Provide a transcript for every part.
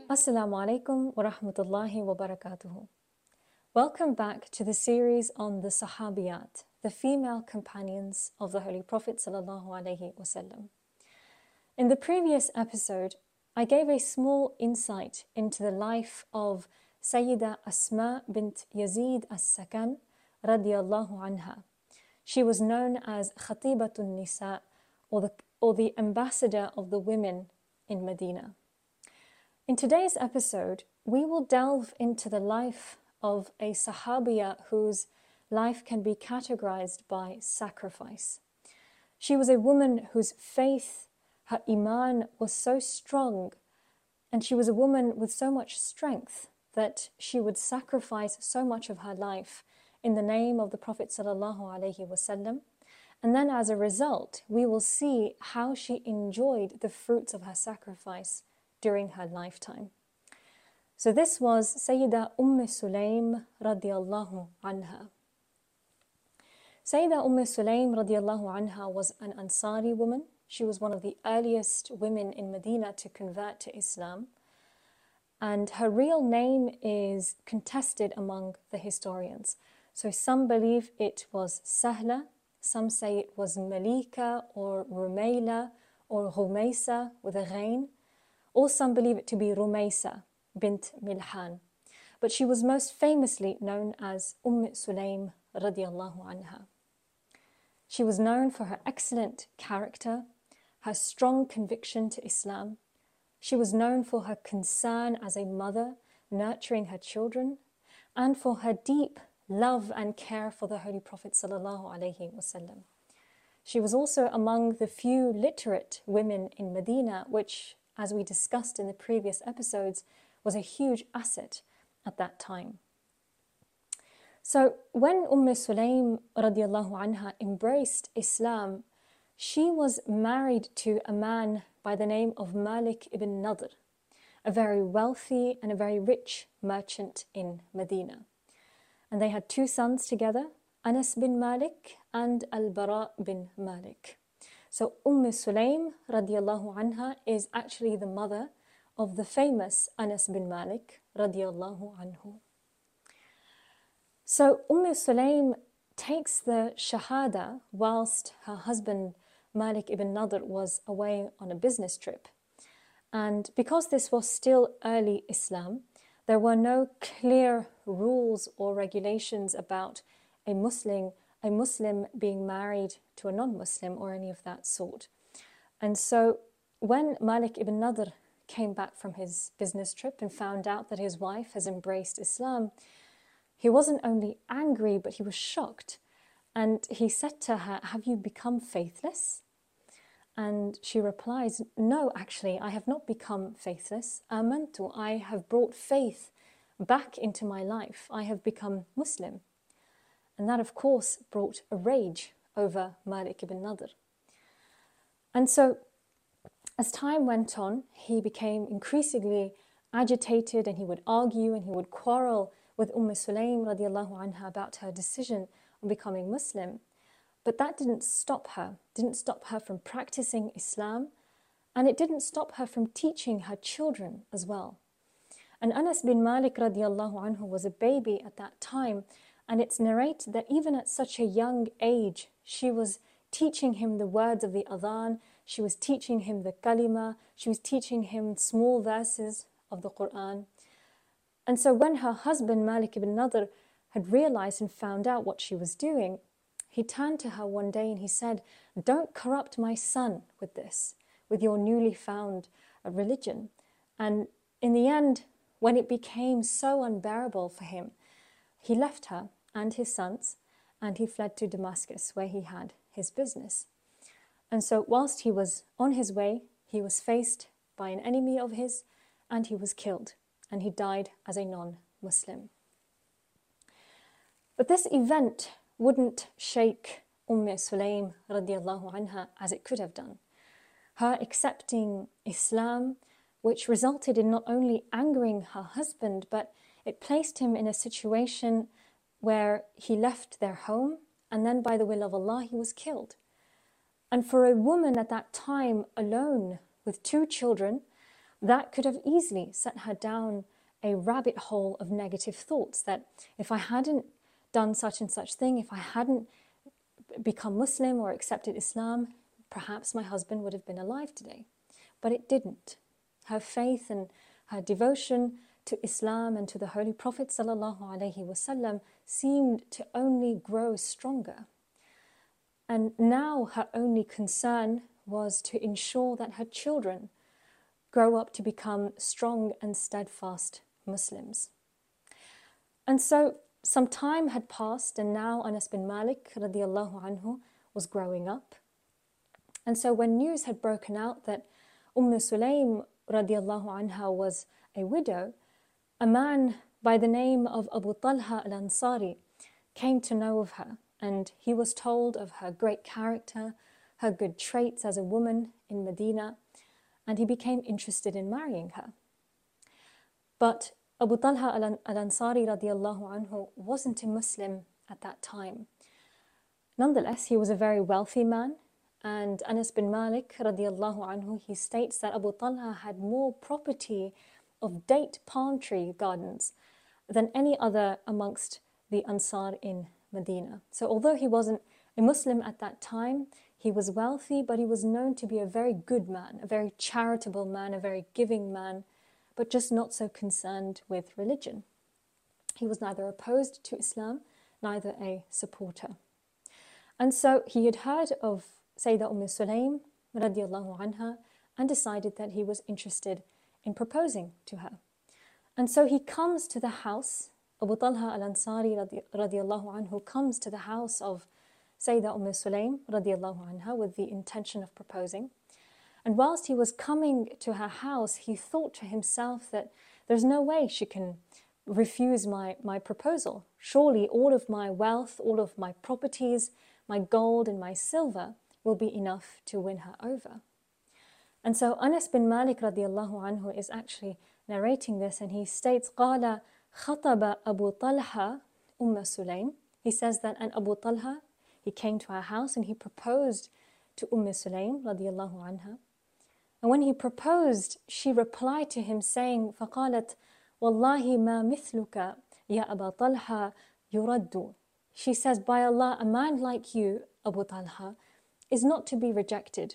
Assalamu alaikum wa rahmatullahi wa barakatuhu. Welcome back to the series on the Sahabiyat, the female companions of the Holy Prophet sallallahu alaihi wasallam. In the previous episode, I gave a small insight into the life of Sayyida Asma bint Yazid as-Sakan radiyallahu anha. She was known as Khatibatun Nisa, or the ambassador of the women in Medina. In today's episode, we will delve into the life of a Sahabiya whose life can be categorized by sacrifice. She was a woman whose faith, her iman, was so strong, and she was a woman with so much strength that she would sacrifice so much of her life in the name of the Prophet sallallahu alaihi wasallam. And then as a result, we will see how she enjoyed the fruits of her sacrifice during her lifetime. So this was Sayyida Sulaym radiallahu anha. Sayyida Sulaym radiallahu anha was an Ansari woman. She was one of the earliest women in Medina to convert to Islam. And her real name is contested among the historians. So some believe it was Sahla, some say it was Malika or Rumayla or Rumaysa with a ghain, or some believe it to be Rumaysa bint Milhan. But she was most famously known as Sulaym radiallahu anha. She was known for her excellent character, her strong conviction to Islam. She was known for her concern as a mother, nurturing her children, and for her deep love and care for the Holy Prophet sallallahu alaihi wasallam. She was also among the few literate women in Medina, which, as we discussed in the previous episodes, was a huge asset at that time. So when Sulaym radiallahu anha embraced Islam, she was married to a man by the name of Malik ibn Nadr, a very wealthy and a very rich merchant in Medina. And they had two sons together, Anas bin Malik and Al-Bara bin Malik. So Sulaym radiallahu anha is actually the mother of the famous Anas bin Malik radiallahu anhu. So Sulaym takes the Shahada whilst her husband Malik ibn Nadr was away on a business trip. And because this was still early Islam, there were no clear rules or regulations about a Muslim being married to a non-Muslim or any of that sort. And so when Malik ibn Nadr came back from his business trip and found out that his wife has embraced Islam, he wasn't only angry, but he was shocked. And he said to her, "Have you become faithless?" And she replies, "No, actually, I have not become faithless. Amantu, I have brought faith back into my life. I have become Muslim." And that, of course, brought a rage over Malik ibn Nadr. And so, as time went on, he became increasingly agitated, and he would argue and he would quarrel with Sulaym radiallahu anha about her decision on becoming Muslim. But that didn't stop her from practicing Islam, and it didn't stop her from teaching her children as well. And Anas bin Malik radiallahu anhu was a baby at that time, and it's narrated that even at such a young age, she was teaching him the words of the adhan, she was teaching him the kalima, she was teaching him small verses of the Quran. And so when her husband Malik ibn Nadr had realized and found out what she was doing, he turned to her one day and he said, "Don't corrupt my son with this, with your newly found religion." And in the end, when it became so unbearable for him, he left her and his sons and he fled to Damascus, where he had his business. And so whilst he was on his way, he was faced by an enemy of his and he was killed, and he died as a non-Muslim. But this event wouldn't shake Sulaym radiallahu anha as it could have done. Her accepting Islam, which resulted in not only angering her husband, but it placed him in a situation where he left their home, and then by the will of Allah, he was killed. And for a woman at that time alone with two children, that could have easily set her down a rabbit hole of negative thoughts that if I hadn't done such and such thing, if I hadn't become Muslim or accepted Islam, perhaps my husband would have been alive today. But it didn't. Her faith and her devotion to Islam and to the Holy Prophet ﷺ seemed to only grow stronger. And now her only concern was to ensure that her children grow up to become strong and steadfast Muslims. And so some time had passed, and now Anas bin Malik radiallahu anhu was growing up. And so when news had broken out that Sulaym radiallahu anha was a widow, a man by the name of Abu Talha al-Ansari came to know of her, and he was told of her great character, her good traits as a woman in Medina, and he became interested in marrying her. But Abu Talha al-Ansari radiallahu anhu wasn't a Muslim at that time. Nonetheless, he was a very wealthy man, and Anas bin Malik radiallahu anhu, he states that Abu Talha had more property of date palm tree gardens than any other amongst the Ansar in Medina. So although he wasn't a Muslim at that time, he was wealthy, but he was known to be a very good man, a very charitable man, a very giving man, but just not so concerned with religion. He was neither opposed to Islam, neither a supporter. And so he had heard of Sayyidah Sulaym radiallahu anha and decided that he was interested in proposing to her. And so he comes to the house, Abu Talha al-Ansari radiallahu anhu comes to the house of Sayyidah Sulaym radiallahu anha with the intention of proposing. And whilst he was coming to her house, he thought to himself that there's no way she can refuse my proposal. Surely all of my wealth, all of my properties, my gold and my silver will be enough to win her over. And so Anas bin Malik radiallahu anhu is actually narrating this, and he states, قَالَ خَطَبَ أَبُو طَلْحَ Sulaym. He says that, and Abu Talha, he came to our house and he proposed to Sulaym radiallahu anha. And when he proposed, she replied to him saying, فَقَالَتْ وَاللَّهِ مَا مِثْلُكَ يَا أَبَا طَلْحَ يُرَدُّ. She says, by Allah, a man like you, Abu Talha, is not to be rejected.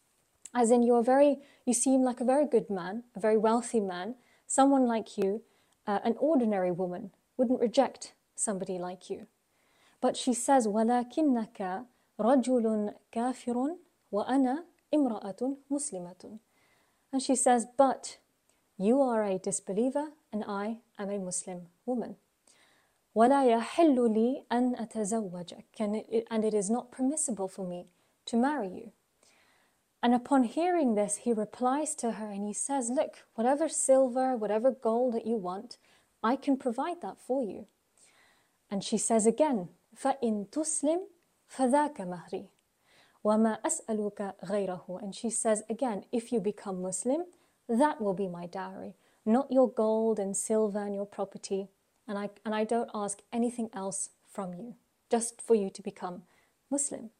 As in, you seem like a very good man, a very wealthy man. Someone like you, an ordinary woman, wouldn't reject somebody like you. But she says, وَلَكِنَّكَ رَجُلٌ كَافِرٌ وَأَنَا إِمْرَأَةٌ مُسْلِمَةٌ. And she says, but you are a disbeliever and I am a Muslim woman. وَلَا يَحِلُّ لِي أَنْ أَتَزَوَّجَكَ. And it is not permissible for me to marry you. And upon hearing this, he replies to her and he says, look, whatever silver, whatever gold that you want, I can provide that for you. And she says again, فَإِن تُسْلِمْ فَذَاكَ مَهْرِي وَمَا أَسْأَلُكَ غَيْرَهُ. And she says again, if you become Muslim, that will be my dowry, not your gold and silver and your property. And I don't ask anything else from you, just for you to become Muslim.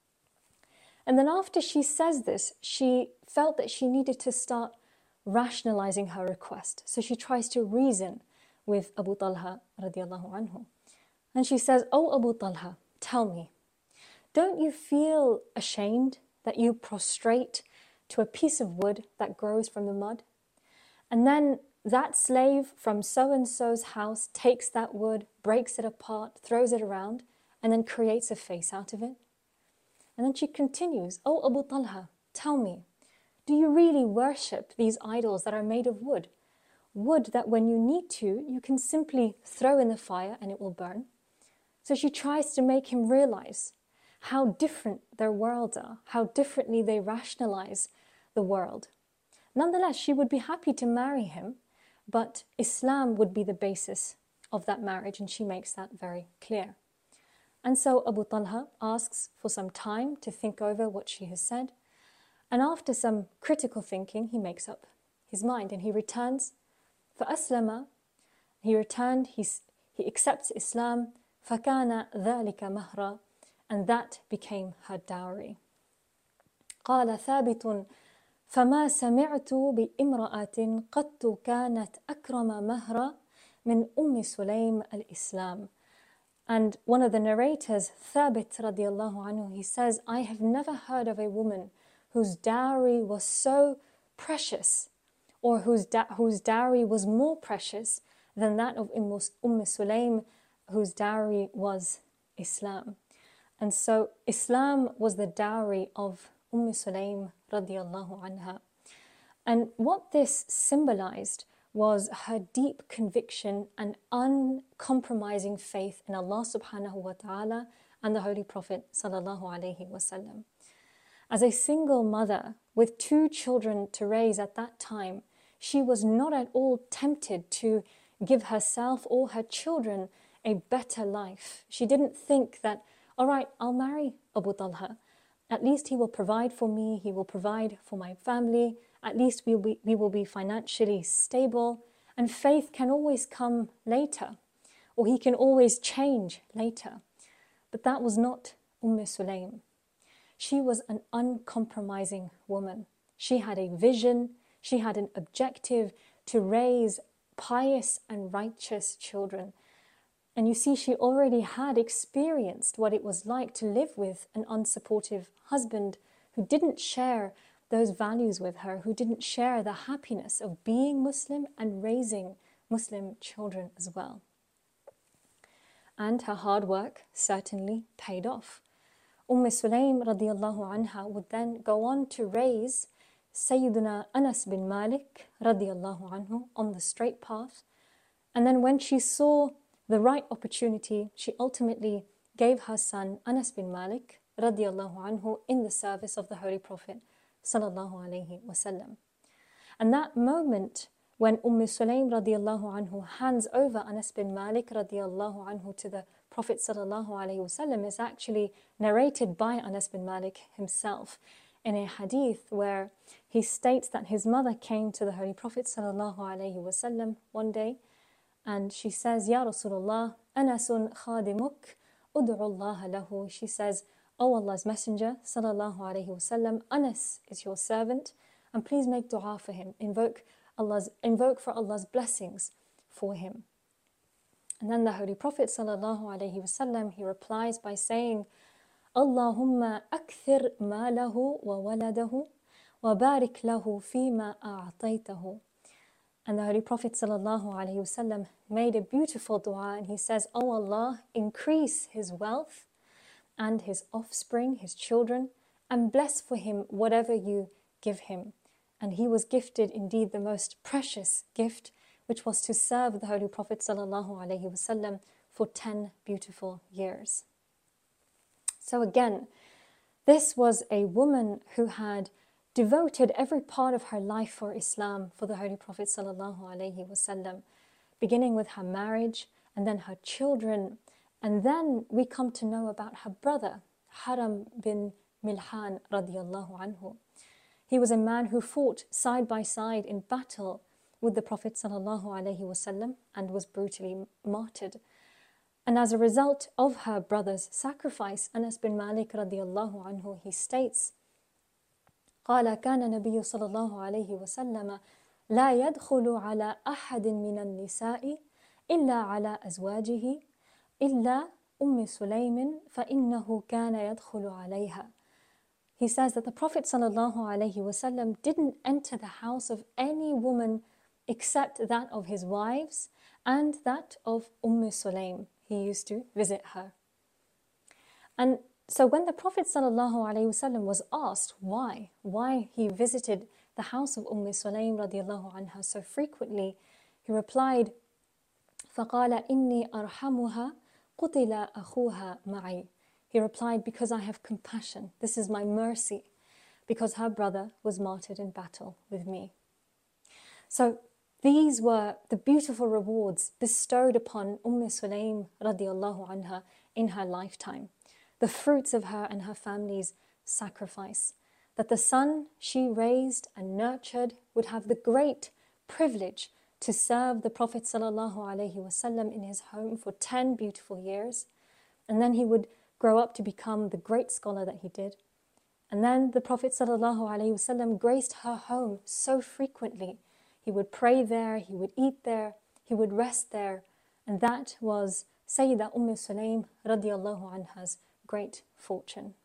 And then after she says this, she felt that she needed to start rationalizing her request. So she tries to reason with Abu Talha radiallahu anhu. And she says, oh Abu Talha, tell me, don't you feel ashamed that you prostrate to a piece of wood that grows from the mud? And then that slave from so-and-so's house takes that wood, breaks it apart, throws it around, and then creates a face out of it. And then she continues, oh Abu Talha, tell me, do you really worship these idols that are made of wood? Wood that when you need to, you can simply throw in the fire and it will burn. So she tries to make him realize how different their worlds are, how differently they rationalize the world. Nonetheless, she would be happy to marry him, but Islam would be the basis of that marriage, and she makes that very clear. And so Abu Talha asks for some time to think over what she has said, and after some critical thinking, he makes up his mind and he returns. فَأَسْلَمَ. He returned, he accepts Islam. فَكَانَ ذَلِكَ مَهْرًا. And that became her dowry. قال ثابت فما سمعت بامرأة قط كانت أكرم مهرا من سليم الإسلام. And one of the narrators, Thabit radiallahu anhu, he says, I have never heard of a woman whose dowry was so precious, or whose dowry was more precious than that of Sulaym, whose dowry was Islam. And so Islam was the dowry of Sulaym radiallahu anha. And what this symbolized was her deep conviction and uncompromising faith in Allah subhanahu wa ta'ala and the Holy Prophet sallallahu alaihi wasallam. As a single mother with 2 children to raise at that time, she was not at all tempted to give herself or her children a better life. She didn't think that, all right, I'll marry Abu Talha. At least he will provide for me, he will provide for my family, at least we will be financially stable, and faith can always come later, or he can always change later. But that was not Sulaym. She was an uncompromising woman. She had a vision, she had an objective to raise pious and righteous children. And you see, she already had experienced what it was like to live with an unsupportive husband who didn't share those values with her, who didn't share the happiness of being Muslim and raising Muslim children as well. And her hard work certainly paid off. Sulaym radiallahu anha would then go on to raise Sayyidina Anas bin Malik radiallahu anhu on the straight path. And then when she saw the right opportunity, she ultimately gave her son Anas bin Malik radiallahu anhu in the service of the Holy Prophet sallallahu alaihi wasallam. And that moment when Sulaym radiallahu anhu hands over Anas bin Malik radiallahu anhu to the Prophet sallallahu alaihi wasallam is actually narrated by Anas bin Malik himself in a hadith where he states that his mother came to the Holy Prophet sallallahu alaihi wasallam one day, and she says, Ya Rasulullah, Anasun khadimuk, ud'u Allah lahu. She says, O Allah's Messenger, sallallahu alayhi wasallam, Anas is your servant, and please make dua for him. Invoke for Allah's blessings for him. And then the Holy Prophet sallallahu alayhi wasallam, he replies by saying, Allahumma akthir malahu wa waladahu wa barik lahu fima a'ataytahu. And the Holy Prophet sallallahu alayhi wasallam made a beautiful dua, and he says, O Allah, increase his wealth and his offspring, his children, and bless for him whatever you give him. And he was gifted indeed the most precious gift, which was to serve the Holy Prophet sallallahu alaihi wasallam for 10 beautiful years. So again, this was a woman who had devoted every part of her life for Islam, for the Holy Prophet sallallahu alaihi wasallam, beginning with her marriage and then her children. And then we come to know about her brother, Haram bin Milhan radiallahu anhu. He was a man who fought side by side in battle with the Prophet sallallahu alaihi wasallam and was brutally martyred. And as a result of her brother's sacrifice, Anas bin Malik radiallahu anhu, he states, قال كان النبي صلى الله عليه وسلم لا يدخل على أحد من النساء إلا على أزواجه إلا سليم فإنه كان يدخل عليها. He says that the Prophet sallallahu alaihi wasallam didn't enter the house of any woman except that of his wives and that of Sulaym. He used to visit her. And so when the Prophet sallallahu alaihi wasallam was asked why he visited the house of Sulaym radiallahu anha so frequently, he replied, فَقَالَ إِنِّي أَرْحَمُهَا قُتِلَ أَخُوهَا مَعِي. He replied, because I have compassion. This is my mercy, because her brother was martyred in battle with me. So these were the beautiful rewards bestowed upon Sulaym radiallahu anha in her lifetime. The fruits of her and her family's sacrifice. That the son she raised and nurtured would have the great privilege to serve the Prophet sallallahu alaihi wasallam in his home for 10 beautiful years. And then he would grow up to become the great scholar that he did. And then the Prophet ﷺ graced her home so frequently. He would pray there, he would eat there, he would rest there. And that was Sayyidah Sulaym radiallahu anha's great fortune.